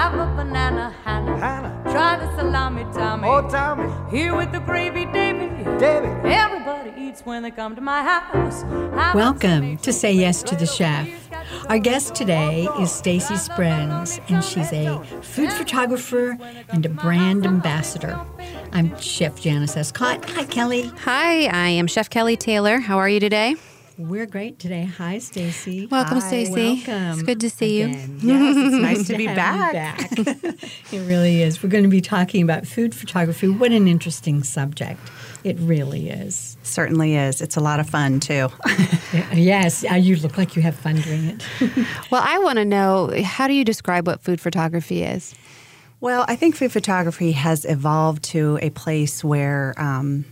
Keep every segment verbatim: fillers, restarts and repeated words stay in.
Have a banana, Hannah. Hannah. Try the salami, Tommy. Oh, Tommy. Here with the gravy, Davy. Davy. Everybody eats when they come to my house. Have Welcome to Say Yes to the Chef. Our guest today is Stacy Sprens, and she's a food photographer and a brand ambassador. I'm Chef Janice Escott. Hi, Kelly. Hi, I am Chef Kelly Taylor. How are you today? We're great today. Hi, Stacy. Welcome, Hi, Stacy. Welcome. It's good to see Again. you. Yes, it's nice to be have back. you back. It really is. We're going to be talking about food photography. What an interesting subject. It really is. Certainly is. It's a lot of fun, too. Yes, uh, you look like you have fun doing it. Well, I want to know, how do you describe what food photography is? Well, I think food photography has evolved to a place where um,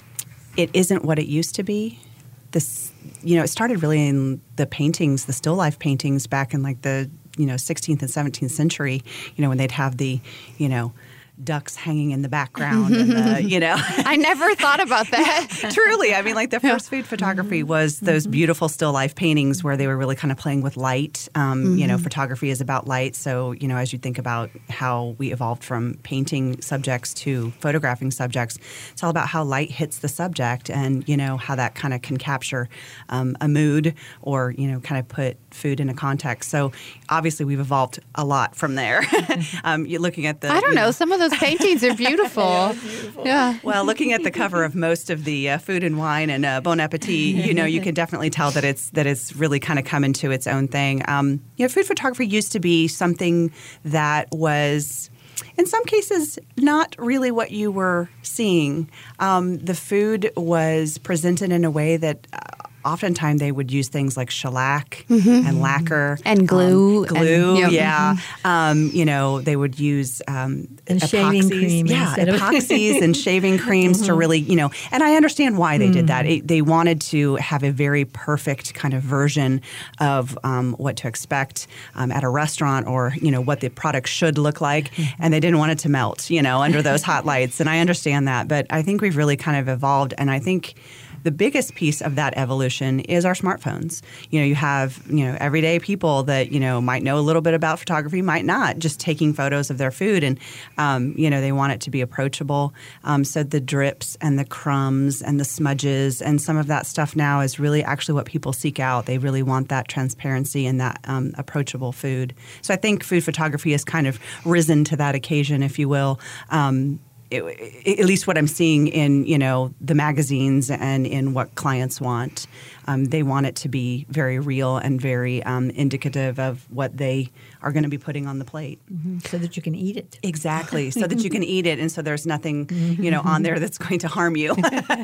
it isn't what it used to be. This, you know, it started really in the paintings, the still life paintings back in like the, you know, sixteenth and seventeenth century, you know, when they'd have the, you know, ducks hanging in the background and the, you know. I never thought about that. Truly. I mean, like the first food photography was those beautiful still life paintings where they were really kind of playing with light. Um, mm-hmm. You know, photography is about light. So, you know, as you think about how we evolved from painting subjects to photographing subjects, it's all about how light hits the subject and, you know, how that kind of can capture um, a mood or, you know, kind of put food in a context. So obviously we've evolved a lot from there. um, you're looking at the... I don't you know, know some of those paintings are beautiful. yeah, beautiful. Yeah. Well, looking at the cover of most of the uh, Food and Wine and uh, Bon Appetit, you know, you can definitely tell that it's that it's really kind of come into its own thing. Um, you know, food photography used to be something that was, in some cases, not really what you were seeing. Um, the food was presented in a way that... Uh, Oftentimes they would use things like shellac mm-hmm. and lacquer. And glue. Um, glue, and, yeah. Mm-hmm. Um, you know, they would use um, and epoxies. Shaving cream. Yeah, epoxies and shaving creams mm-hmm. to really, you know, and I understand why they mm. did that. It, they wanted to have a very perfect kind of version of um, what to expect um, at a restaurant or, you know, what the product should look like. Mm-hmm. And they didn't want it to melt, you know, under those hot lights. And I understand that. But I think we've really kind of evolved. And I think the biggest piece of that evolution is our smartphones. You know, you have, you know, everyday people that, you know, might know a little bit about photography, might not, just taking photos of their food. And, um, you know, they want it to be approachable. Um, so the drips and the crumbs and the smudges and some of that stuff now is really actually what people seek out. They really want that transparency and that um, approachable food. So I think food photography has kind of risen to that occasion, if you will. Um, It, it, at least what I'm seeing in, you know, the magazines and in what clients want. Um, they want it to be very real and very um, indicative of what they are going to be putting on the plate. Mm-hmm. So that you can eat it. Exactly. So that you can eat it and so there's nothing, you know, on there that's going to harm you.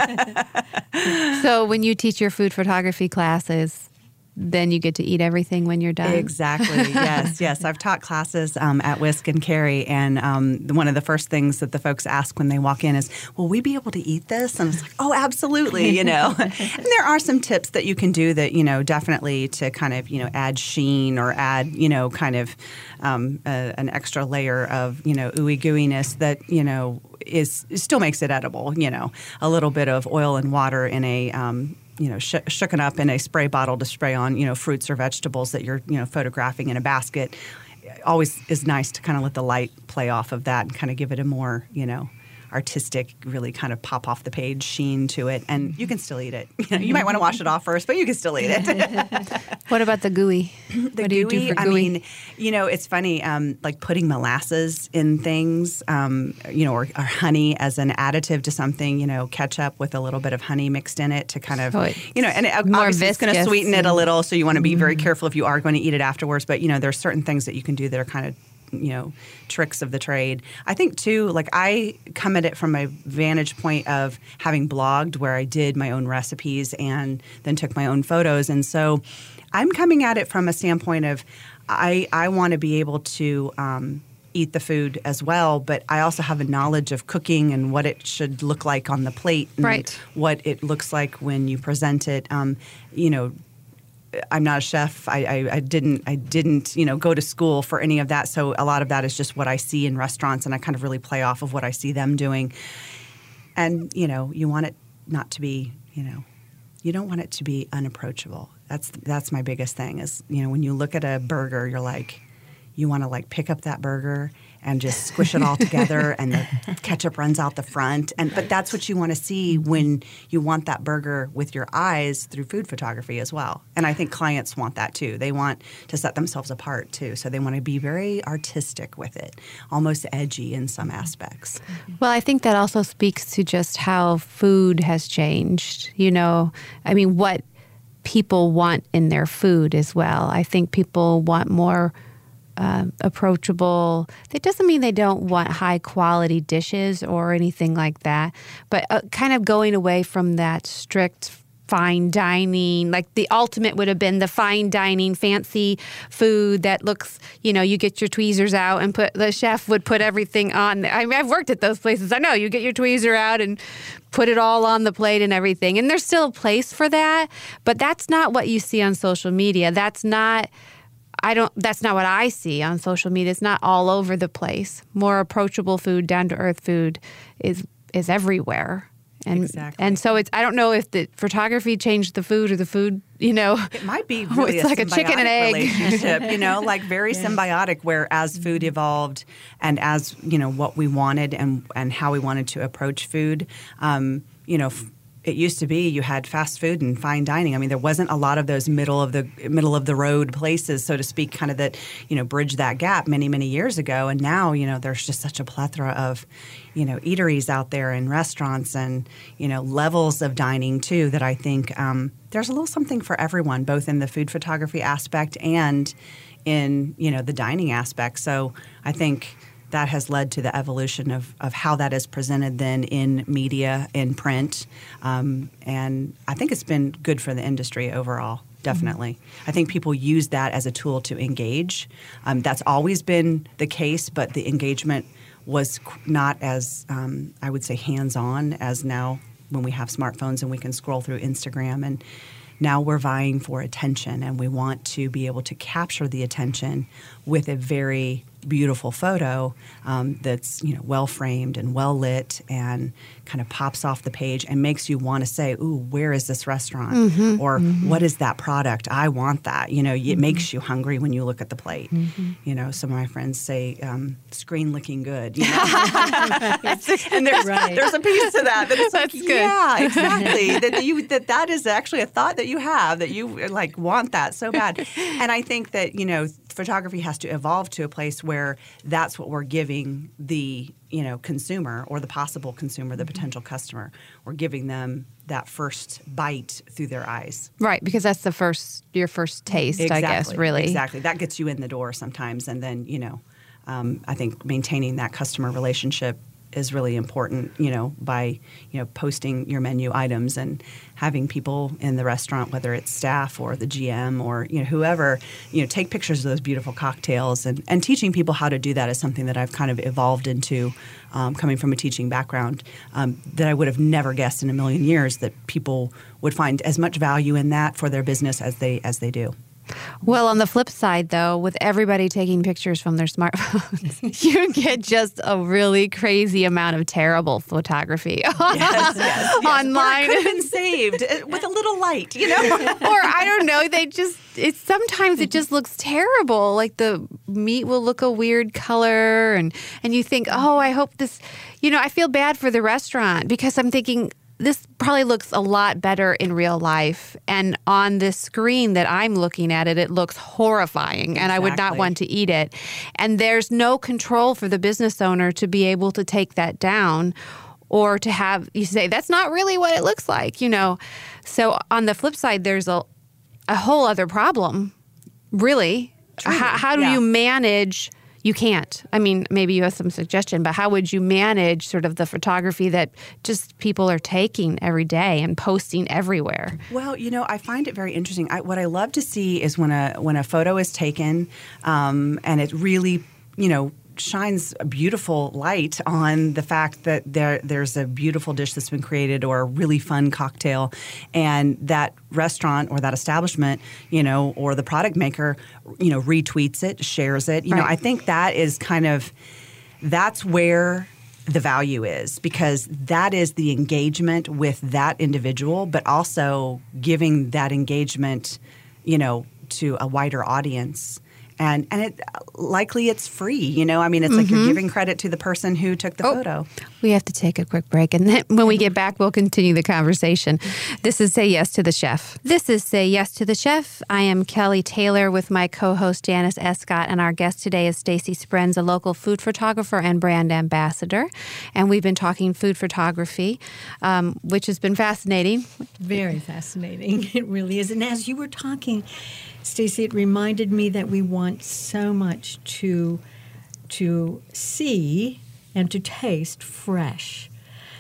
So when you teach your food photography classes, then you get to eat everything when you're done. Exactly. Yes, yes. I've taught classes um, at Whisk and Carry, and um, one of the first things that the folks ask when they walk in is, "Will we be able to eat this?" And it's like, "Oh, absolutely." You know, and there are some tips that you can do that, you know, definitely to kind of, you know, add sheen or add, you know, kind of um, a, an extra layer of, you know, ooey gooiness that, you know, is still makes it edible. You know, a little bit of oil and water in a um, you know, sh- shooken up in a spray bottle to spray on, you know, fruits or vegetables that you're, you know, photographing in a basket. Always is nice to kind of let the light play off of that and kind of give it a more, you know, artistic, really kind of pop off the page sheen to it. And you can still eat it. You know, you might want to wash it off first, but you can still eat it. What about the gooey? The what gooey, do you do for I gooey? mean, you know, it's funny, um, like putting molasses in things, um, you know, or, or honey as an additive to something, you know, ketchup with a little bit of honey mixed in it to kind of, so you know, and it, obviously it's going to sweeten it a little, so you want to be very careful if you are going to eat it afterwards. But, you know, there's certain things that you can do that are kind of, you know, tricks of the trade. I think, too, like I come at it from a vantage point of having blogged where I did my own recipes and then took my own photos. And so I'm coming at it from a standpoint of I, I want to be able to um, eat the food as well, but I also have a knowledge of cooking and what it should look like on the plate and right. what it looks like when you present it. Um, you know, I'm not a chef. I, I, I didn't, I didn't, you know, go to school for any of that. So a lot of that is just what I see in restaurants, and I kind of really play off of what I see them doing. And you know, you want it not to be, you know, you don't want it to be unapproachable. That's that's my biggest thing. Is, you know, when you look at a burger, you're like, you want to like pick up that burger and just squish it all together, and the ketchup runs out the front. And but that's what you want to see when you want that burger with your eyes through food photography as well. And I think clients want that too. They want to set themselves apart too. So they want to be very artistic with it, almost edgy in some aspects. Well, I think that also speaks to just how food has changed. You know, I mean, what people want in their food as well. I think people want more Uh, approachable. That doesn't mean they don't want high quality dishes or anything like that, but uh, kind of going away from that strict fine dining. Like the ultimate would have been the fine dining fancy food that looks, you know, you get your tweezers out and put, the chef would put everything on. I mean, I've worked at those places. I know you get your tweezer out and put it all on the plate and everything. And there's still a place for that, but that's not what you see on social media. That's not I don't, that's not what I see on social media. It's not all over the place. More approachable food, down to earth food is is everywhere. And exactly. and so it's, I don't know if the photography changed the food or the food, you know. It might be really it's a like a chicken and egg relationship, you know, like very yes. symbiotic, where as food evolved and as, you know, what we wanted and, and how we wanted to approach food, um, you know, f- it used to be you had fast food and fine dining. I mean, there wasn't a lot of those middle of the middle of the road places, so to speak, kind of that, you know, bridge that gap many, many years ago. And now, you know, there's just such a plethora of, you know, eateries out there and restaurants and, you know, levels of dining too, that I think um, there's a little something for everyone, both in the food photography aspect and in, you know, the dining aspect. So I think that has led to the evolution of, of how that is presented then in media, in print. Um, and I think it's been good for the industry overall, definitely. Mm-hmm. I think people use that as a tool to engage. Um, that's always been the case, but the engagement was not as, um, I would say, hands-on as now when we have smartphones and we can scroll through Instagram. And now we're vying for attention, and we want to be able to capture the attention with a very beautiful photo um, that's, you know, well framed and well lit and kind of pops off the page and makes you want to say, ooh, where is this restaurant? Mm-hmm, or mm-hmm. what is that product? I want that. You know, it mm-hmm. makes you hungry when you look at the plate. Mm-hmm. You know, some of my friends say, um, screen looking good. You know? And there's, right. there's a piece to that. That it's That's like, good. yeah, exactly. that, you, that that is actually a thought that you have, that you like want that so bad. And I think that, you know, photography has to evolve to a place where that's what we're giving the, you know, consumer or the possible consumer, the potential customer. We're giving them that first bite through their eyes. Right, because that's the first, your first taste, Exactly. I guess, really. Exactly. That gets you in the door sometimes. And then, you know, um, I think maintaining that customer relationship is really important, you know, by, you know, posting your menu items and having people in the restaurant, whether it's staff or the G M or, you know, whoever, you know, take pictures of those beautiful cocktails. And, and teaching people how to do that is something that I've kind of evolved into, um, coming from a teaching background, um, that I would have never guessed in a million years that people would find as much value in that for their business as they as they do. Well, on the flip side, though, with everybody taking pictures from their smartphones, you get just a really crazy amount of terrible photography yes, yes, yes. online. Or it could have been saved with a little light, you know? Or I don't know, they just, it's sometimes it just looks terrible. Like the meat will look a weird color and, and you think, oh, I hope this, you know, I feel bad for the restaurant because I'm thinking, this probably looks a lot better in real life. And on this screen that I'm looking at it, it looks horrifying. Exactly. And I would not want to eat it. And there's no control for the business owner to be able to take that down or to have, you say, that's not really what it looks like, you know. So on the flip side, there's a, a whole other problem, really. How, how do yeah. you manage... You can't. I mean, maybe you have some suggestion, but how would you manage sort of the photography that just people are taking every day and posting everywhere? Well, you know, I find it very interesting. I, what I love to see is when a when a photo is taken um, and it really, you know, shines a beautiful light on the fact that there there's a beautiful dish that's been created or a really fun cocktail, and that restaurant or that establishment, you know, or the product maker, you know, retweets it, shares it. You right. know, I think that is kind of, that's where the value is, because that is the engagement with that individual, but also giving that engagement, you know, to a wider audience. And and it likely it's free, you know. I mean, it's mm-hmm. like you're giving credit to the person who took the oh, photo. We have to take a quick break, and then when we get back, we'll continue the conversation. This is Say Yes to the Chef. This is Say Yes to the Chef. I am Kelly Taylor with my co-host Janice Escott, and our guest today is Stacy Sprenz, a local food photographer and brand ambassador. And we've been talking food photography, um, which has been fascinating. Very fascinating. It really is. And as you were talking, Stacy, it reminded me that we want so much to to see and to taste fresh.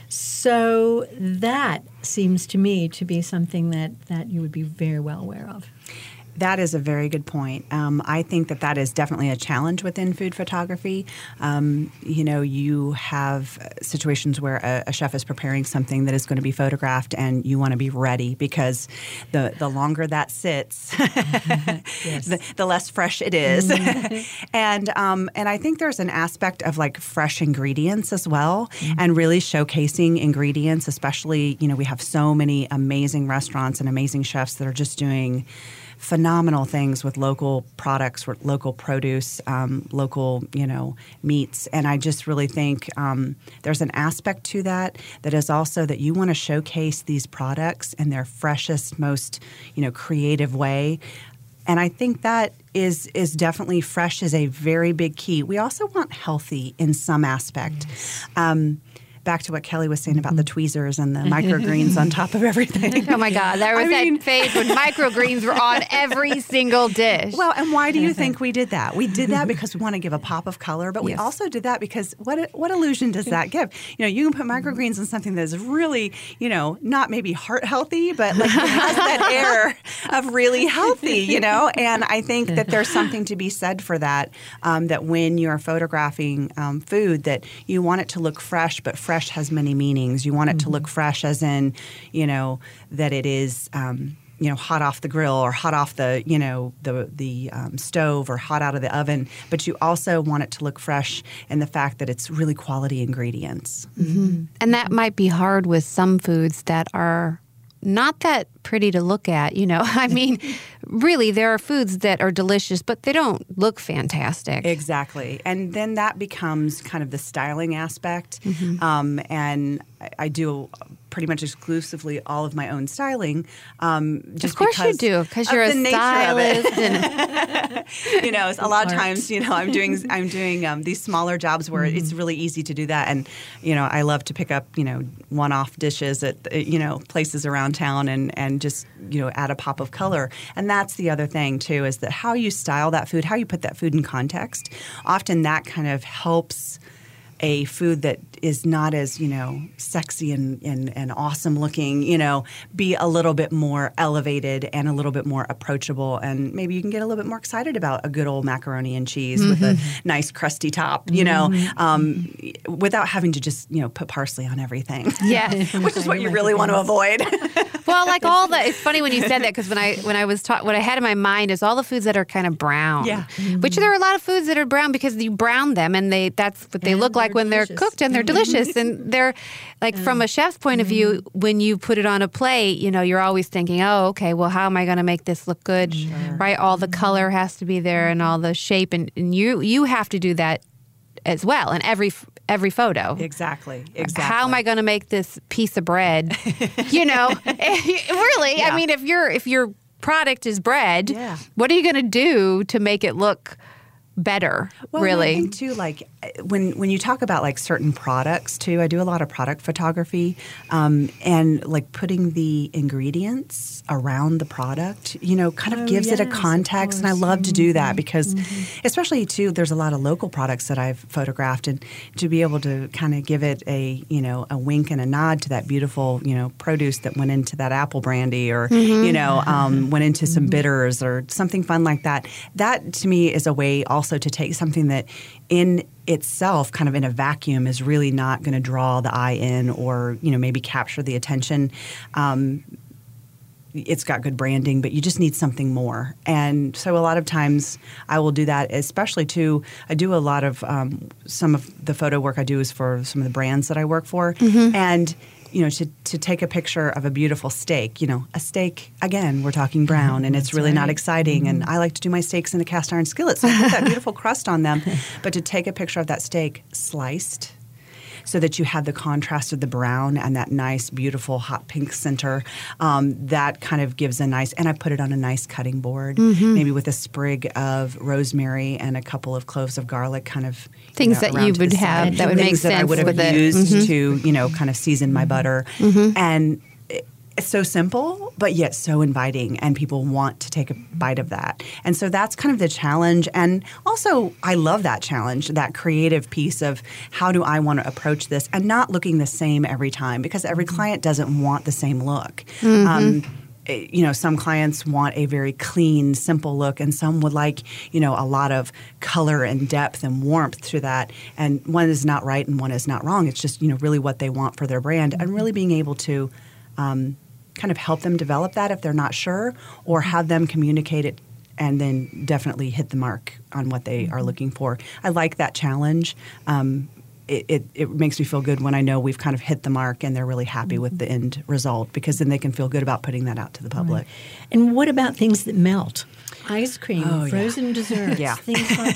So that seems to me to be something that, that you would be very well aware of. That is a very good point. Um, I think that that is definitely a challenge within food photography. Um, you know, you have situations where a, a chef is preparing something that is going to be photographed, and you want to be ready because the, the longer that sits, yes. the, the less fresh it is. Mm-hmm. and um, and I think there's an aspect of like fresh ingredients as well, mm-hmm. and really showcasing ingredients. Especially, you know, we have so many amazing restaurants and amazing chefs that are just doing phenomenal things with local products, with local produce, um, local, you know, meats. And I just really think um, there's an aspect to that that is also that you want to showcase these products in their freshest, most, you know, creative way. And I think that is is definitely fresh is a very big key. We also want healthy in some aspect. Yes. Um, Back to what Kelly was saying about the tweezers and the microgreens on top of everything. Oh, my God. There was I mean, that phase when microgreens were on every single dish. Well, and why do you think we did that? We did that because we want to give a pop of color, but we yes. also did that because what what illusion does that give? You know, you can put microgreens in something that is really, you know, not maybe heart healthy, but like it has that air of really healthy, you know? And I think that there's something to be said for that, um, that when you're photographing um, food, that you want it to look fresh, but fresh has many meanings. You want it mm-hmm. to look fresh as in, you know, that it is, um, you know, hot off the grill or hot off the, you know, the the um, stove or hot out of the oven. But you also want it to look fresh in the fact that it's really quality ingredients. Mm-hmm. And that might be hard with some foods that are not that pretty to look at, you know. I mean, really, there are foods that are delicious, but they don't look fantastic. Exactly. And then that becomes kind of the styling aspect. Mm-hmm. Um, and I, I do pretty much exclusively all of my own styling. Um, just of course because you do, because you're a stylist. And you know, a lot of times, you know, I'm doing I'm doing um, these smaller jobs where mm-hmm. it's really easy to do that. And, you know, I love to pick up, you know, one-off dishes at, you know, places around town and, and just, you know, add a pop of color. And that's the other thing, too, is that how you style that food, how you put that food in context, often that kind of helps a food that is not as, you know, sexy and, and, and awesome looking, you know, be a little bit more elevated and a little bit more approachable. And maybe you can get a little bit more excited about a good old macaroni and cheese mm-hmm. with a nice crusty top, you know, mm-hmm. um, without having to just, you know, put parsley on everything. Yeah. Which is what you really want to avoid. Well, like all the, it's funny when you said that, because when I when I was taught, what I had in my mind is all the foods that are kind of brown. Yeah. Mm-hmm. Which there are a lot of foods that are brown because you brown them and they that's what they and look like when delicious. they're cooked, and they're delicious. And they're like, um, from a chef's point of view, when you put it on a plate, you know, you're always thinking, oh, okay, well, how am I going to make this look good? Sure. Right? All the color has to be there and all the shape, and, and you you have to do that as well in every every photo. Exactly. Exactly. How am I going to make this piece of bread? You know, really. Yeah. I mean, if your if your product is bread, yeah. what are you going to do to make it look better? Well, really, I think too, like when when you talk about like certain products too, I do a lot of product photography, um, and like putting the ingredients around the product, you know, kind of oh, gives yes, it a context, and I love to do that because, mm-hmm. especially too, there's a lot of local products that I've photographed, and to be able to kind of give it a you know a wink and a nod to that beautiful you know produce that went into that apple brandy, or mm-hmm. you know um, went into some bitters or something fun like that. That to me is a way also to take something that in itself, kind of in a vacuum, is really not going to draw the eye in or, you know, maybe capture the attention. Um, it's got good branding, but you just need something more. And so a lot of times I will do that, especially too, I do a lot of, um, some of the photo work I do is for some of the brands that I work for. Mm-hmm. And you know, to, to take a picture of a beautiful steak, you know, a steak, again, we're talking brown, and it's really right. not exciting. Mm-hmm. And I like to do my steaks in a cast iron skillet, so I put that beautiful crust on them. But to take a picture of that steak sliced, so that you have the contrast of the brown and that nice, beautiful, hot pink center. Um, that kind of gives a nice, and I put it on a nice cutting board, mm-hmm. maybe with a sprig of rosemary and a couple of cloves of garlic, kind of things you know, that you would have that would make things sense that I would have with used it. Mm-hmm. to, you know, kind of season my butter. Mm-hmm. And it's so simple, but yet so inviting, and people want to take a bite of that. And so that's kind of the challenge. And also, I love that challenge, that creative piece of how do I want to approach this, and not looking the same every time, because every client doesn't want the same look. Mm-hmm. Um, you know, some clients want a very clean, simple look, and some would like, you know, a lot of color and depth and warmth to that. And one is not right and one is not wrong. It's just, you know, really what they want for their brand, and really being able to um, kind of help them develop that if they're not sure, or have them communicate it and then definitely hit the mark on what they are looking for. I like that challenge. Um, it, it, it makes me feel good when I know we've kind of hit the mark and they're really happy mm-hmm. with the end result, because then they can feel good about putting that out to the public. Right. And what about things that melt? Ice cream, oh, frozen yeah. desserts, yeah. things like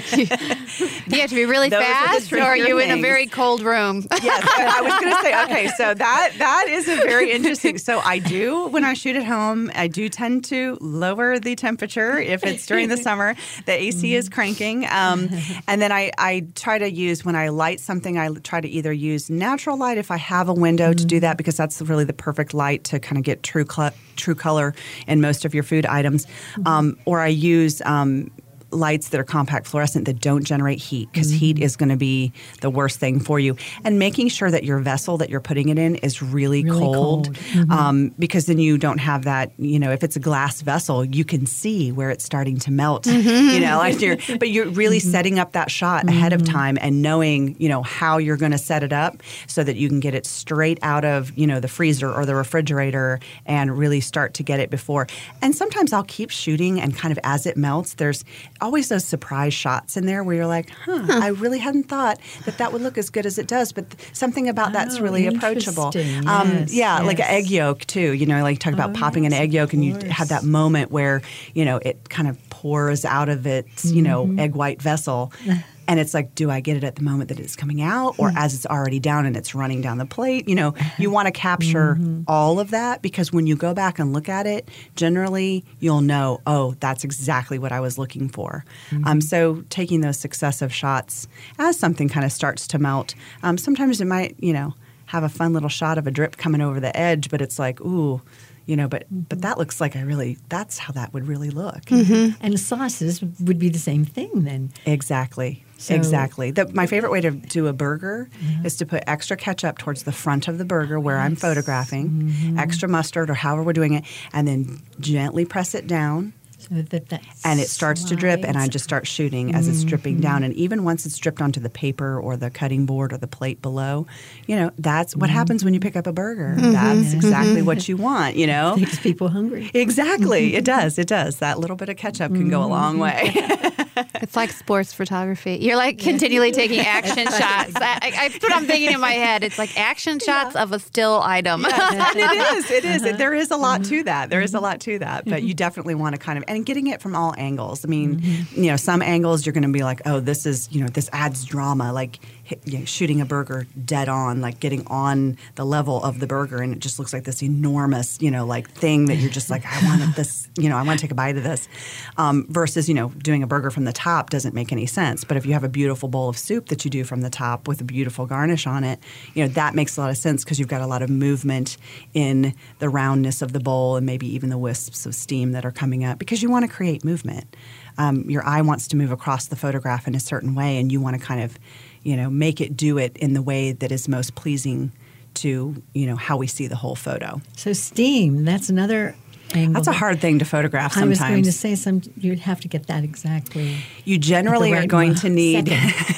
that. You have to be really Those fast, are or are you things. in a very cold room? Yes, I, I was going to say, okay, so that that is a very interesting. So I do, when I shoot at home, I do tend to lower the temperature if it's during the summer. The A C is cranking. Um, and then I, I try to use, when I light something, I try to either use natural light if I have a window to do that, because that's really the perfect light to kind of get true cl- true color in most of your food items. Um, or I use um, lights that are compact fluorescent that don't generate heat, because mm-hmm. heat is going to be the worst thing for you. And making sure that your vessel that you're putting it in is really, really cold, cold. Mm-hmm. Um, because then you don't have that, you know, if it's a glass vessel, you can see where it's starting to melt, mm-hmm. you know, like you're, but you're really mm-hmm. setting up that shot mm-hmm. ahead of time and knowing, you know, how you're going to set it up so that you can get it straight out of, you know, the freezer or the refrigerator and really start to get it before. And sometimes I'll keep shooting, and kind of as it melts, there's always those surprise shots in there where you're like, huh, huh. I really hadn't thought that that would look as good as it does, but th- something about oh, that's really approachable. Yes, um, yeah, yes. like an egg yolk too. You know, like talk about oh, popping yes, an egg yolk, and you course. have that moment where, you know, it kind of pours out of its, you know, mm-hmm. egg white vessel. And it's like, do I get it at the moment that it's coming out, or as it's already down and it's running down the plate? You know, you want to capture mm-hmm. all of that, because when you go back and look at it, generally you'll know, oh, that's exactly what I was looking for. Mm-hmm. Um, so taking those successive shots as something kind of starts to melt, um, sometimes it might, you know, have a fun little shot of a drip coming over the edge, but it's like, ooh, you know, but mm-hmm. but that looks like I really, that's how that would really look. Mm-hmm. And sauces would be the same thing then. Exactly. So, exactly. The, my favorite way to do a burger yeah. is to put extra ketchup towards the front of the burger where yes. I'm photographing, mm-hmm. extra mustard or however we're doing it, and then gently press it down. So that, that and it starts slides. to drip, and I just start shooting as mm-hmm. it's dripping down. And even once it's dripped onto the paper or the cutting board or the plate below, you know, that's what mm-hmm. happens when you pick up a burger. Mm-hmm. That's exactly what you want, you know. It makes people hungry. Exactly. It does. It does. That little bit of ketchup can go a long way. It's like sports photography. You're like continually taking action shots. I, I, that's what I'm thinking in my head. It's like action shots yeah. of a still item. Yes, and it is. It is. Uh-huh. There is a lot to that. There is a lot to that. But you definitely want to kind of, and getting it from all angles. I mean, mm-hmm. you know, some angles you're going to be like, oh, this is, you know, this adds drama. Like hit, you know, shooting a burger dead on, like getting on the level of the burger, and it just looks like this enormous, you know, like thing that you're just like, I want this, you know, I want to take a bite of this. Um, versus, you know, doing a burger from the top doesn't make any sense. But if you have a beautiful bowl of soup that you do from the top with a beautiful garnish on it, you know, that makes a lot of sense, because you've got a lot of movement in the roundness of the bowl and maybe even the wisps of steam that are coming up, because you want to create movement. Um, your eye wants to move across the photograph in a certain way, and you want to kind of, you know, make it do it in the way that is most pleasing to, you know, how we see the whole photo. So steam, that's another angle. That's a hard thing to photograph sometimes. I was going to say some. You'd have to get that exactly. You generally right are going to need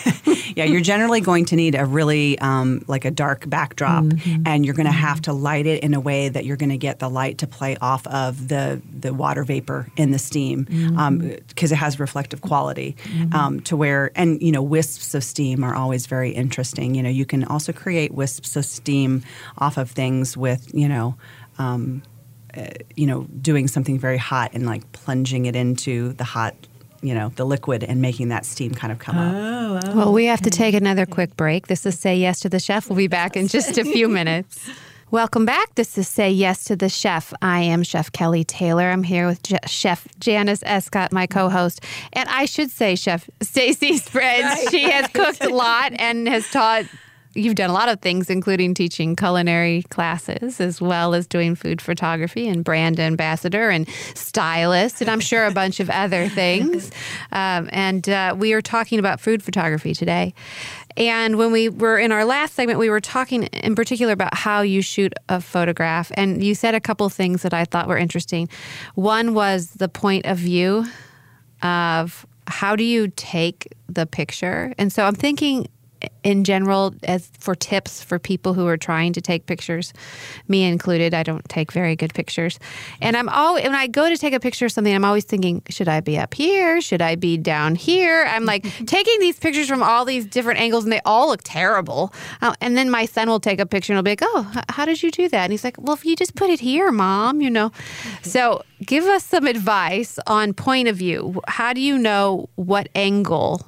Yeah, you're generally going to need a really um, like a dark backdrop, mm-hmm. and you're going to mm-hmm. have to light it in a way that you're going to get the light to play off of the the water vapor in the steam, because mm-hmm. um, it has reflective quality. Mm-hmm. Um, to where, and you know, wisps of steam are always very interesting. You know, you can also create wisps of steam off of things with, you know. Um, uh, you know, doing something very hot and like plunging it into the hot, you know, the liquid and making that steam kind of come up. Oh, oh, well, we have to take another quick break. This is Say Yes to the Chef. We'll be back in just a few minutes. Welcome back. This is Say Yes to the Chef. I am Chef Kelly Taylor. I'm here with Je- Chef Janice Escott, my co-host. And I should say Chef Stacy Spreads. Right, she right. has cooked a lot and has taught. You've done a lot of things, including teaching culinary classes, as well as doing food photography and brand ambassador and stylist, and I'm sure a bunch of other things. Um, and uh, we are talking about food photography today. And when we were in our last segment, we were talking in particular about how you shoot a photograph. And you said a couple of things that I thought were interesting. One was the point of view of how do you take the picture. And so I'm thinking in general, as for tips for people who are trying to take pictures, me included, I don't take very good pictures. And I'm always, when I go to take a picture of something, I'm always thinking, should I be up here? Should I be down here? I'm like taking these pictures from all these different angles and they all look terrible. Uh, and then my son will take a picture and he'll be like, oh, h- how did you do that? And he's like, well, if you just put it here, Mom, you know. Mm-hmm. So give us some advice on point of view. How do you know what angle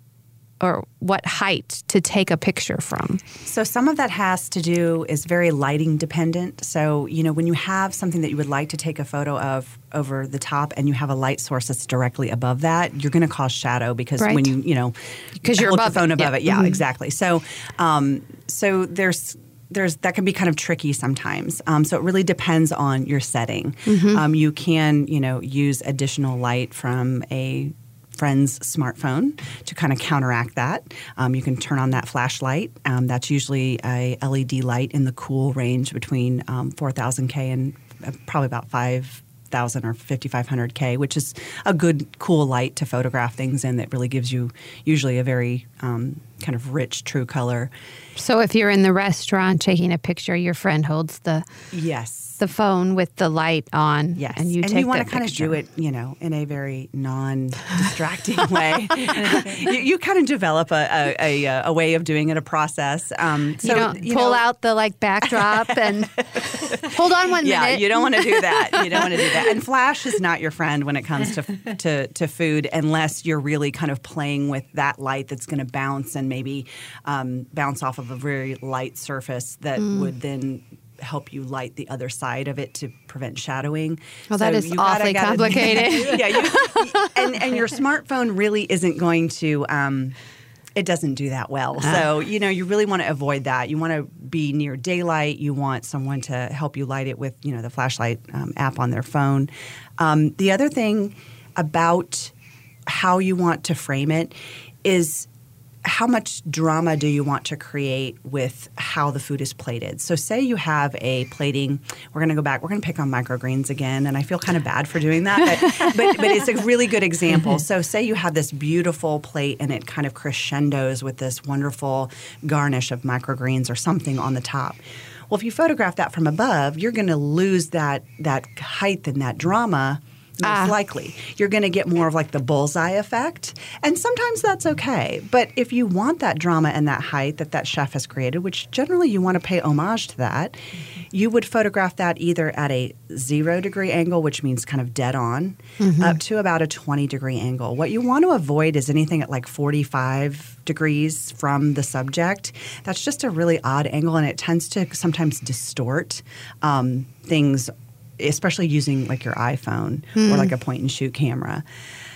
or what height to take a picture from? So some of that has to do, is very lighting dependent. So, you know, when you have something that you would like to take a photo of over the top and you have a light source that's directly above that, you're going to cause shadow because right. when you, you know, because you're hold above the phone it. above yeah. it. Yeah, mm-hmm. exactly. So, um, so there's, There's that can be kind of tricky sometimes. Um, so it really depends on your setting. Mm-hmm. Um, you can, you know, use additional light from a friend's smartphone to kind of counteract that. Um, you can turn on that flashlight. Um, that's usually a L E D light in the cool range between um, four thousand K and uh, probably about five thousand or fifty-five hundred K, which is a good, cool light to photograph things in that really gives you usually a very um, kind of rich, true color. So if you're in the restaurant taking a picture, your friend holds the yes the phone with the light on, yes, and you and take you want the to kind picture. of do it, you know, in a very non-distracting way. you, you kind of develop a, a, a, a way of doing it, a process. Um, so you don't you pull know, out the like backdrop and hold on one yeah, minute. you don't want to do that. You don't want to do that. And flash is not your friend when it comes to to, to food, unless you're really kind of playing with that light that's going to bounce and maybe um, bounce off of a very light surface that mm. would then help you light the other side of it to prevent shadowing. Well, so that is awfully gotta, complicated. yeah, you, and, and your smartphone really isn't going to um, – it doesn't do that well. Uh. So, you know, you really want to avoid that. You want to be near daylight. You want someone to help you light it with, you know, the flashlight um, app on their phone. Um, the other thing about how you want to frame it is – how much drama do you want to create with how the food is plated? So say you have a plating. We're going to go back. We're going to pick on microgreens again, and I feel kind of bad for doing that, but, but, but it's a really good example. So say you have this beautiful plate, and it kind of crescendos with this wonderful garnish of microgreens or something on the top. Well, if you photograph that from above, you're going to lose that that height and that drama. Most ah. likely. You're going to get more of like the bullseye effect. And sometimes that's okay. But if you want that drama and that height that that chef has created, which generally you want to pay homage to that, mm-hmm. you would photograph that either at a zero degree angle, which means kind of dead on, mm-hmm. up to about a twenty degree angle. What you want to avoid is anything at like forty-five degrees from the subject. That's just a really odd angle, and it tends to sometimes distort um, things, especially using like your iPhone hmm. or like a point and shoot camera.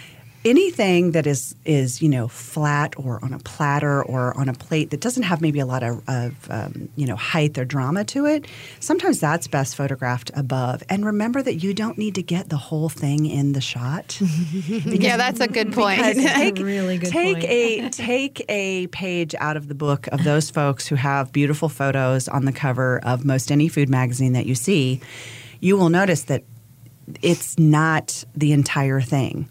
Anything that is, is, you know, flat or on a platter or on a plate that doesn't have maybe a lot of, of um, you know, height or drama to it, sometimes that's best photographed above. And remember that you don't need to get the whole thing in the shot. Yeah, that's a good point. Take, a really good take point. a take a page out of the book of those folks who have beautiful photos on the cover of most any food magazine that you see. You will notice that it's not the entire thing.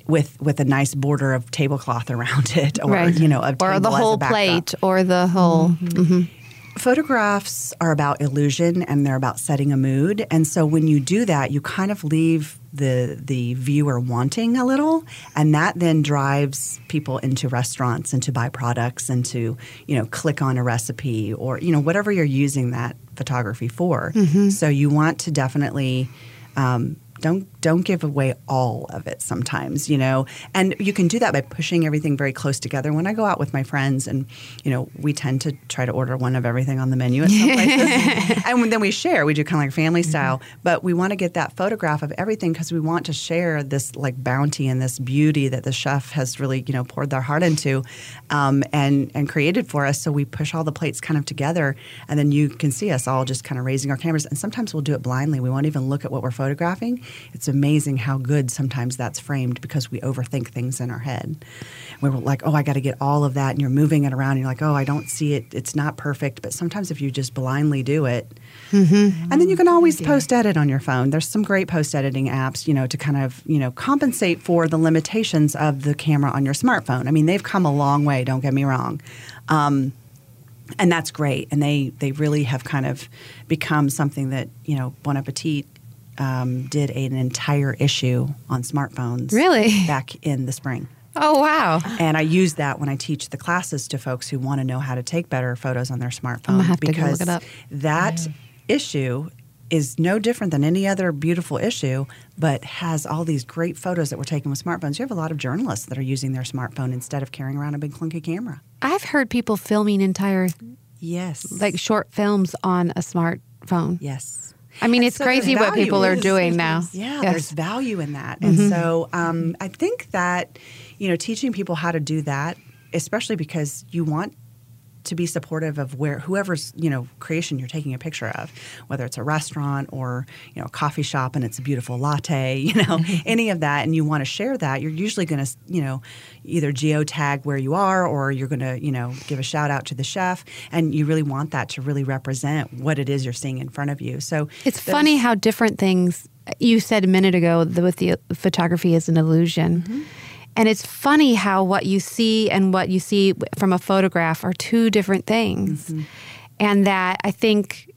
with with a nice border of tablecloth around it, or Right. you know, a or table the as a whole backdrop. plate, or the whole. Mm-hmm. Photographs are about illusion, and they're about setting a mood. And so when you do that, you kind of leave the the viewer wanting a little, and that then drives people into restaurants and to buy products and to, you know, click on a recipe or, you know, whatever you're using that photography for. Mm-hmm. So you want to definitely um, don't don't give away all of it sometimes, you know. And you can do that by pushing everything very close together. When I go out with my friends and, you know, we tend to try to order one of everything on the menu at some places. And then we share. We do kind of like family style. Mm-hmm. But we want to get that photograph of everything because we want to share this like bounty and this beauty that the chef has really, you know, poured their heart into um, and, and created for us. So we push all the plates kind of together, and then you can see us all just kind of raising our cameras. And sometimes we'll do it blindly. We won't even look at what we're photographing. It's amazing how good sometimes that's framed because we overthink things in our head. We're like, oh, I got to get all of that, and you're moving it around. And you're like, oh, I don't see it. It's not perfect. But sometimes if you just blindly do it, mm-hmm. and then you can always post edit on your phone. There's some great post editing apps, you know, to kind of, you know, compensate for the limitations of the camera on your smartphone. I mean, they've come a long way. Don't get me wrong. Um, and that's great. And they, they really have kind of become something that, you know, Bon Appetit Um, did an entire issue on smartphones. Really? Back in the spring. Oh, wow. And I use that when I teach the classes to folks who want to know how to take better photos on their smartphone. I'm gonna have to go because look it up. that yeah. issue is no different than any other beautiful issue, but has all these great photos that we're taking with smartphones. You have a lot of journalists that are using their smartphone instead of carrying around a big clunky camera. I've heard people filming entire, yes, like short films on a smartphone. Yes. I mean, And it's so crazy there's what people are value. doing now. Yeah, Yes. there's value in that. And Mm-hmm. so um, I think that, you know, teaching people how to do that, especially because you want to be supportive of where whoever's, you know, creation you're taking a picture of, whether it's a restaurant or, you know, a coffee shop and it's a beautiful latte, you know, any of that, and you want to share that, you're usually going to, you know, either geotag where you are or you're going to, you know, give a shout out to the chef, and you really want that to really represent what it is you're seeing in front of you. So It's funny how different things, you said a minute ago that with the photography is an illusion. Mm-hmm. And it's funny how what you see and what you see from a photograph are two different things. Mm-hmm. And that I think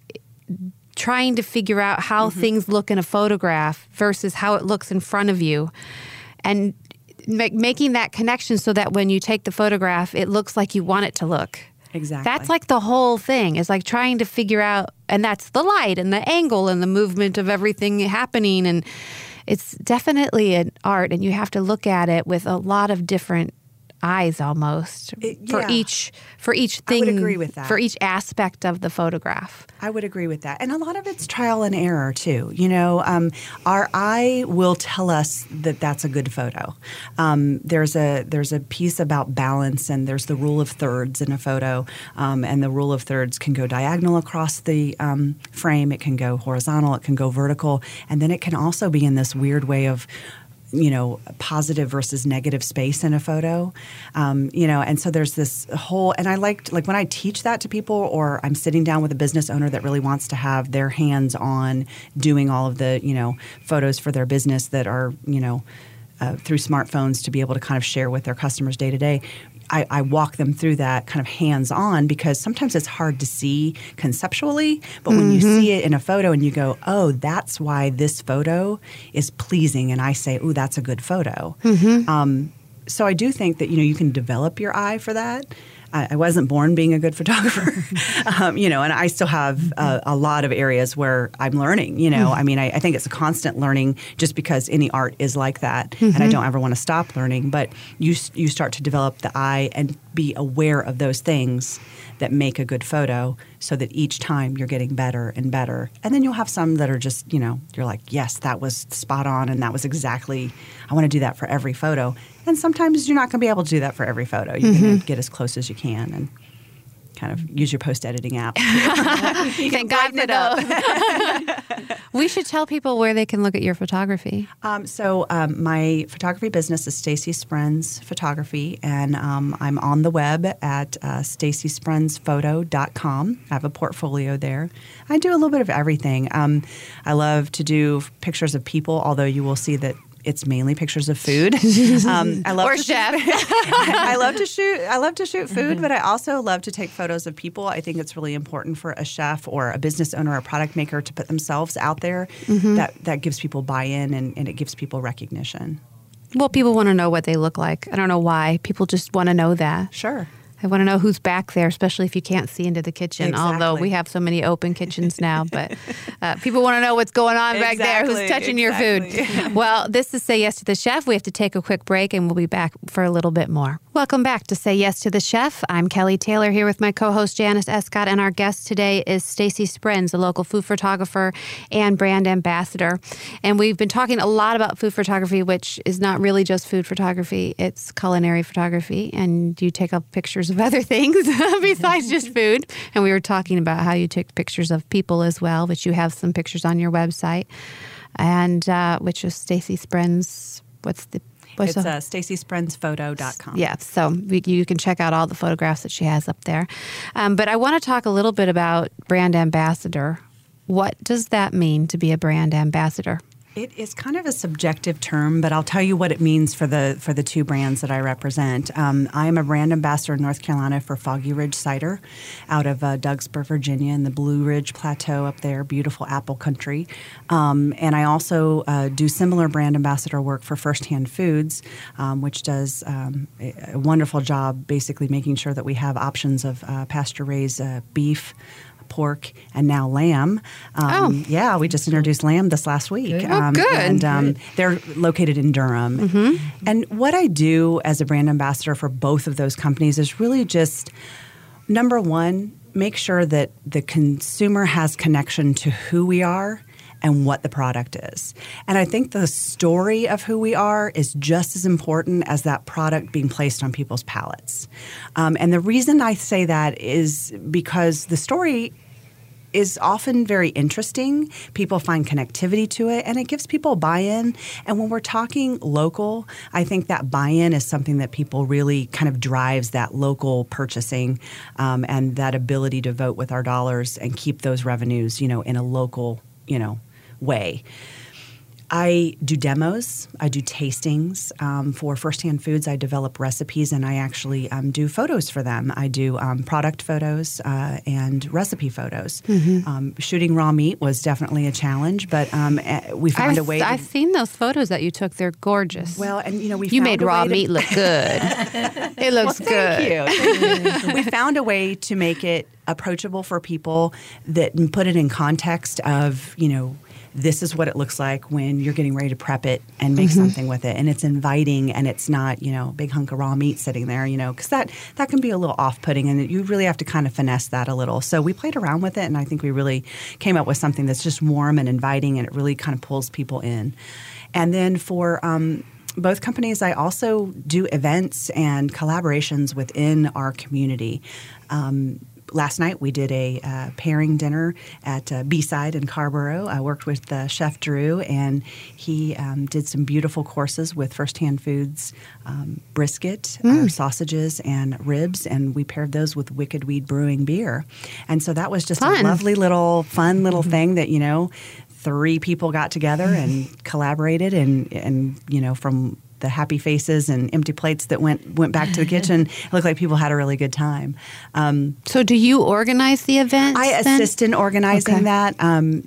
trying to figure out how mm-hmm. things look in a photograph versus how it looks in front of you, and make, making that connection so that when you take the photograph, it looks like you want it to look. Exactly. That's like the whole thing. It's like trying to figure out, and that's the light and the angle and the movement of everything happening. And it's definitely an art, and you have to look at it with a lot of different eyes almost it, yeah. for each for each thing. I would agree with that. For each aspect of the photograph. I would agree with that. And a lot of it's trial and error too. You know, um, our eye will tell us that that's a good photo. Um, there's a there's a piece about balance, and there's the rule of thirds in a photo. Um, and the rule of thirds can go diagonal across the um, frame. It can go horizontal. It can go vertical. And then it can also be in this weird way of, you know, positive versus negative space in a photo, um, you know, and so there's this whole, and I liked, like when I teach that to people, or I'm sitting down with a business owner that really wants to have their hands on doing all of the, you know, photos for their business that are, you know, uh, through smartphones to be able to kind of share with their customers day to day. I, I walk them through that kind of hands-on, because sometimes it's hard to see conceptually, but when mm-hmm. you see it in a photo and you go, oh, that's why this photo is pleasing, and I say, oh, that's a good photo. Mm-hmm. Um, so I do think that, you know, you can develop your eye for that. I, I wasn't born being a good photographer, um, you know, and I still have uh, a lot of areas where I'm learning, you know. Mm-hmm. I mean, I, I think it's a constant learning, just because any art is like that, mm-hmm. and I don't ever want to stop learning. But you you start to develop the eye and be aware of those things that make a good photo, so that each time you're getting better and better. And then you'll have some that are just, you know, you're like, yes, that was spot on, and that was exactly, I want to do that for every photo. And sometimes you're not going to be able to do that for every photo. You're mm-hmm. going to get as close as you can and kind of use your post-editing app. Thank God for those. We should tell people where they can look at your photography. Um, so um, my photography business is Stacy Sprens Photography, and um, I'm on the web at uh, stacy sprens photo dot com. I have a portfolio there. I do a little bit of everything. Um, I love to do pictures of people, although you will see that it's mainly pictures of food. Um, I love or to chef. I love to shoot. I love to shoot food, mm-hmm. but I also love to take photos of people. I think it's really important for a chef or a business owner or a product maker to put themselves out there. Mm-hmm. That that gives people buy-in and, and it gives people recognition. Well, people want to know what they look like. I don't know why. People just want to know that. Sure. I want to know who's back there, especially if you can't see into the kitchen, exactly. although we have so many open kitchens now. But uh, people want to know what's going on back exactly. there, who's touching exactly. your food. Well, this is Say Yes to the Chef. We have to take a quick break, and we'll be back for a little bit more. Welcome back to Say Yes to the Chef. I'm Kelly Taylor here with my co-host Janice Escott, and our guest today is Stacy Sprinz, a local food photographer and brand ambassador. And we've been talking a lot about food photography, which is not really just food photography. It's culinary photography, and you take up pictures of other things besides just food. And we were talking about how you took pictures of people as well, which you have some pictures on your website, and uh, which is Stacy Sprinz. What's the It's uh, stacy sprinz photo dot com. Yeah, so we, you can check out all the photographs that she has up there. Um, but I want to talk a little bit about brand ambassador. What does that mean to be a brand ambassador? It is kind of a subjective term, but I'll tell you what it means for the for the two brands that I represent. Um, I am a brand ambassador in North Carolina for Foggy Ridge Cider out of uh, Douglasburg, Virginia, in the Blue Ridge Plateau up there, beautiful apple country. Um, and I also uh, do similar brand ambassador work for First Hand Foods, um, which does um, a, a wonderful job basically making sure that we have options of uh, pasture-raised uh, beef, pork, and now lamb. Um, oh. Yeah, we just introduced lamb this last week. Good. Oh, um, good. And um, they're located in Durham. Mm-hmm. And what I do as a brand ambassador for both of those companies is really just, number one, make sure that the consumer has connection to who we are and what the product is. And I think the story of who we are is just as important as that product being placed on people's palates. Um, and the reason I say that is because the story is often very interesting. People find connectivity to it, and it gives people buy-in. And when we're talking local, I think that buy-in is something that people really kind of drives that local purchasing um, and that ability to vote with our dollars and keep those revenues, you know, in a local, you know, way. I do demos. I do tastings. Um, for First Hand Foods, I develop recipes, and I actually um, do photos for them. I do um, product photos uh, and recipe photos. Mm-hmm. Um, shooting raw meat was definitely a challenge, but um, we found I've, a way to... I've seen those photos that you took. They're gorgeous. Well, and you know, we You found made a raw way to... meat look good. It looks well, good. Thank you. We found a way to make it approachable for people that put it in context of, you know, this is what it looks like when you're getting ready to prep it and make mm-hmm. something with it. And it's inviting, and it's not, you know, a big hunk of raw meat sitting there, you know, because that, that can be a little off-putting, and you really have to kind of finesse that a little. So we played around with it, and I think we really came up with something that's just warm and inviting, and it really kind of pulls people in. And then for um, both companies, I also do events and collaborations within our community. Um, Last night we did a uh, pairing dinner at uh, B-Side in Carborough. I worked with uh, Chef Drew, and he um, did some beautiful courses with First Hand Foods um, brisket, mm. our sausages, and ribs, and we paired those with Wicked Weed Brewing beer. And so that was just fun. a lovely little, fun little mm-hmm. thing that, you know, three people got together and collaborated, and, and you know, from the happy faces and empty plates that went went back to the kitchen, it looked like people had a really good time. Um, so do you organize the event? I then? assist in organizing okay. that. Um,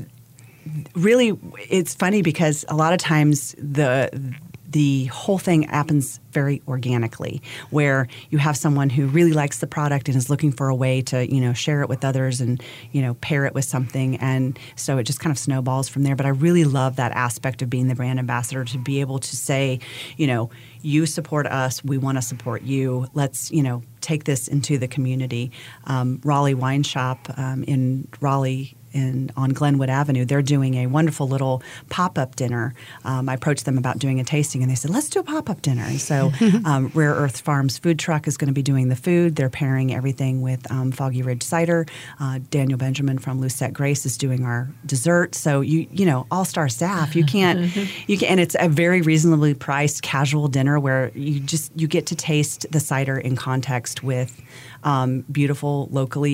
really, it's funny because a lot of times the the whole thing happens very organically, where you have someone who really likes the product and is looking for a way to, you know, share it with others and, you know, pair it with something. And so it just kind of snowballs from there. But I really love that aspect of being the brand ambassador, to be able to say, you know, you support us, we want to support you. Let's, you know, take this into the community. Um, Raleigh Wine Shop um, in Raleigh, In, on Glenwood Avenue, they're doing a wonderful little pop-up dinner. Um, I approached them about doing a tasting, and they said, let's do a pop-up dinner. And so um, Rare Earth Farms food truck is going to be doing the food. They're pairing everything with um, Foggy Ridge Cider. Uh, Daniel Benjamin from Lucette Grace is doing our dessert. So, you you know, all-star staff. You can't, you can, and it's a very reasonably priced casual dinner where you just, you get to taste the cider in context with um, beautiful, locally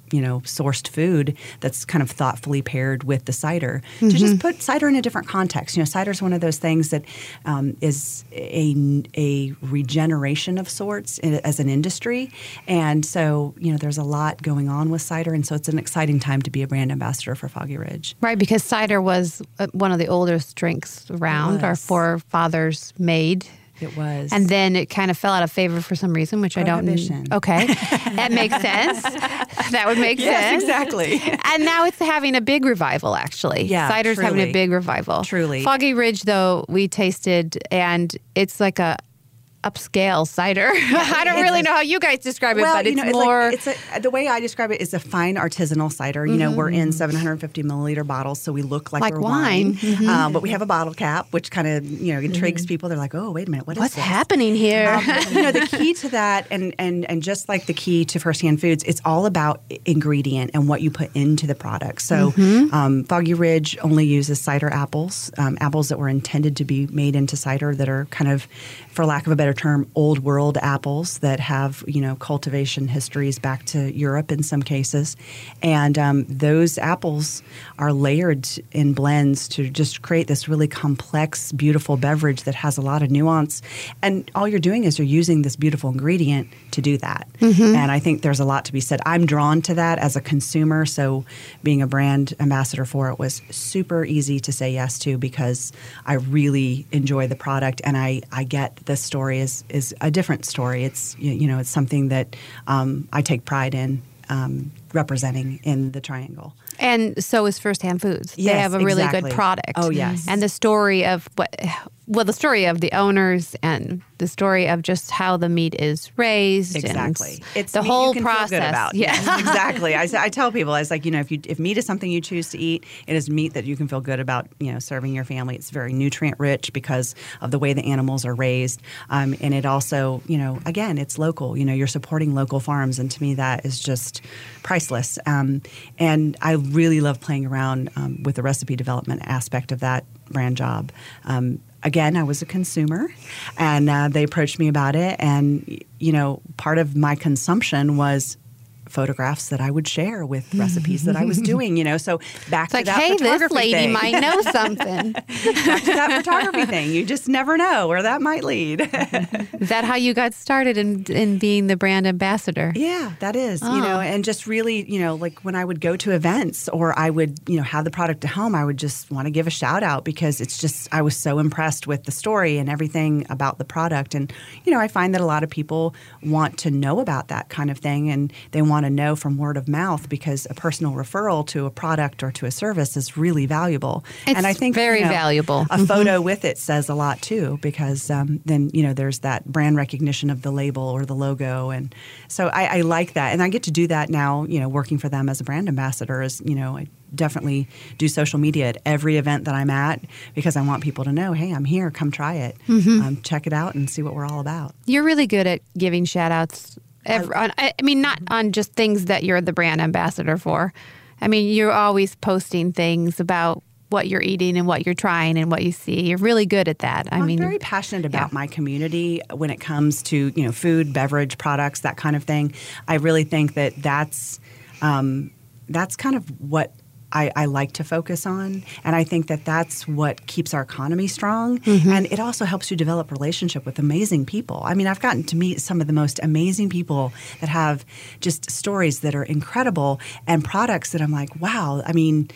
you know, sourced food that's kind of thoughtfully paired with the cider mm-hmm. to just put cider in a different context. You know, cider is one of those things that um, is a, a regeneration of sorts in, as an industry. And so, you know, there's a lot going on with cider. And so it's an exciting time to be a brand ambassador for Foggy Ridge. Right, because cider was one of the oldest drinks around. Our forefathers made. It was. And then it kind of fell out of favor for some reason, which I don't know. Okay. That makes sense. That would make yes, sense. Exactly. And now it's having a big revival, actually. Yeah, Cider's truly. having a big revival. Truly. Foggy Ridge, though, we tasted, and it's like a upscale cider. Yeah, I don't really know how you guys describe it, well, but it's you know, it's more... Like, it's a, the way I describe it is a fine artisanal cider. You mm-hmm. know, we're in seven hundred fifty milliliter bottles, so we look like, like we're wine. wine. Mm-hmm. Um, but we have a bottle cap, which kind of, you know, intrigues mm-hmm. people. They're like, oh, wait a minute, what What's is this? happening here? Um, you know, the key to that, and, and, and just like the key to Firsthand Foods, it's all about ingredient and what you put into the product. So mm-hmm. um, Foggy Ridge only uses cider apples, um, apples that were intended to be made into cider that are kind of, for lack of a better term, old world apples that have, you know, cultivation histories back to Europe in some cases. And um, those apples are layered in blends to just create this really complex, beautiful beverage that has a lot of nuance. And all you're doing is you're using this beautiful ingredient to do that. Mm-hmm. And I think there's a lot to be said. I'm drawn to that as a consumer, so being a brand ambassador for it was super easy to say yes to because I really enjoy the product and I, I get this story is, is a different story. It's, you know, it's something that um, I take pride in um, representing in the Triangle. And so is Firsthand Foods. Yes, they have a really exactly. good product. Oh, yes. And the story of what, well, the story of the owners and the story of just how the meat is raised. Exactly. And it's the meat whole you can process. Feel good about. Yeah. Yes, exactly. I, I tell people, I was like, you know, if you if meat is something you choose to eat, it is meat that you can feel good about, you know, serving your family. It's very nutrient rich because of the way the animals are raised. Um, and it also, you know, again, it's local. You know, you're supporting local farms. And to me, that is just priceless. Um, and I really love playing around um, with the recipe development aspect of that brand job. Um, Again, I was a consumer, and uh, they approached me about it. And, you know, part of my consumption was photographs that I would share with recipes that I was doing, you know. So back it's to like, that hey, photography this lady thing. might know something. Back to that photography thing. You just never know where that might lead. Is that how you got started in, in being the brand ambassador? Yeah, that is, oh. you know, and just really, you know, like when I would go to events or I would, you know, have the product at home, I would just want to give a shout out because it's just, I was so impressed with the story and everything about the product. And, you know, I find that a lot of people want to know about that kind of thing and they want to know from word of mouth because a personal referral to a product or to a service is really valuable. It's and I think very you know, valuable. A mm-hmm. photo with it says a lot too because um, then, you know, there's that brand recognition of the label or the logo. And so I, I like that. And I get to do that now, you know, working for them as a brand ambassador is, you know, I definitely do social media at every event that I'm at because I want people to know, hey, I'm here, come try it. Mm-hmm. Um, check it out and see what we're all about. You're really good at giving shout outs. Every, on, I mean, not on just things that you're the brand ambassador for. I mean, you're always posting things about what you're eating and what you're trying and what you see. You're really good at that. I I'm mean, very passionate about yeah. my community when it comes to, you know, food, beverage, products, that kind of thing. I really think that that's um, that's kind of what I, I like to focus on. And I think that that's what keeps our economy strong. Mm-hmm. And it also helps you develop relationship with amazing people. I mean, I've gotten to meet some of the most amazing people that have just stories that are incredible and products that I'm like, wow, I mean,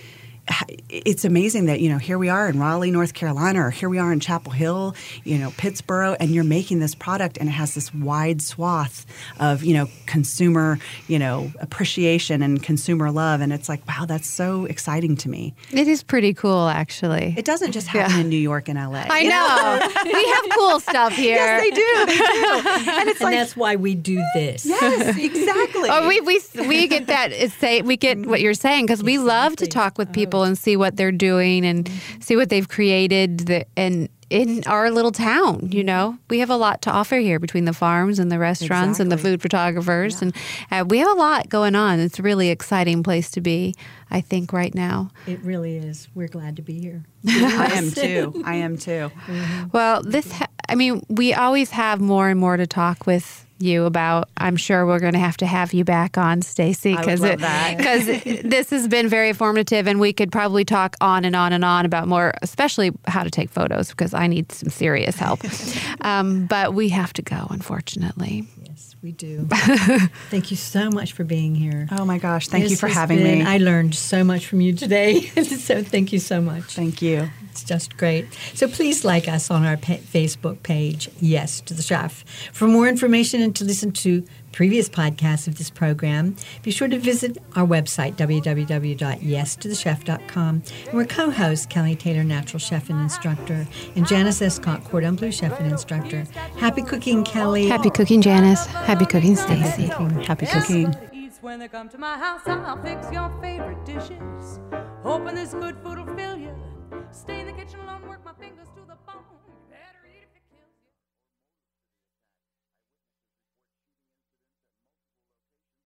it's amazing that, you know, here we are in Raleigh, North Carolina, or here we are in Chapel Hill, you know, Pittsburgh, and you're making this product and it has this wide swath of, you know, consumer, you know, appreciation and consumer love. And it's like, wow, that's so exciting to me. It is pretty cool, actually. It doesn't just happen yeah. in New York and L A. I know. We have cool stuff here. Yes, they do. They do. And it's and like, that's why we do this. Yes, exactly. Oh, we we we get that. It's say we get what you're saying because we exactly. love to talk with people and see what they're doing and mm-hmm. see what they've created the, and in our little town, you know. We have a lot to offer here between the farms and the restaurants exactly. and the food photographers. Yeah. And uh, we have a lot going on. It's a really exciting place to be. I think, right now. It really is. We're glad to be here. I am too. I am too. Well, this, ha- I mean, we always have more and more to talk with you about. I'm sure we're going to have to have you back on, Stacy, because because this has been very informative, and we could probably talk on and on and on about more, especially how to take photos, because I need some serious help. um, but we have to go, unfortunately. Yes, we do. Thank you so much for being here. Oh my gosh, thank This you for has having been- me. I learned so much from you today. So thank you so much. Thank you. It's just great. So please like us on our pa- Facebook page, Yes to the Chef. For more information and to listen to previous podcasts of this program, be sure to visit our website, w w w dot yes to the chef dot com. And we're co-hosts Kelly Taylor, natural chef and instructor, and Janice Escott, cordon bleu chef and instructor. Happy cooking, Kelly. Happy cooking, Janice. Happy cooking, Stacy. Happy cooking. When they come to my house, I'll fix your favorite dishes. Hoping this good food will fill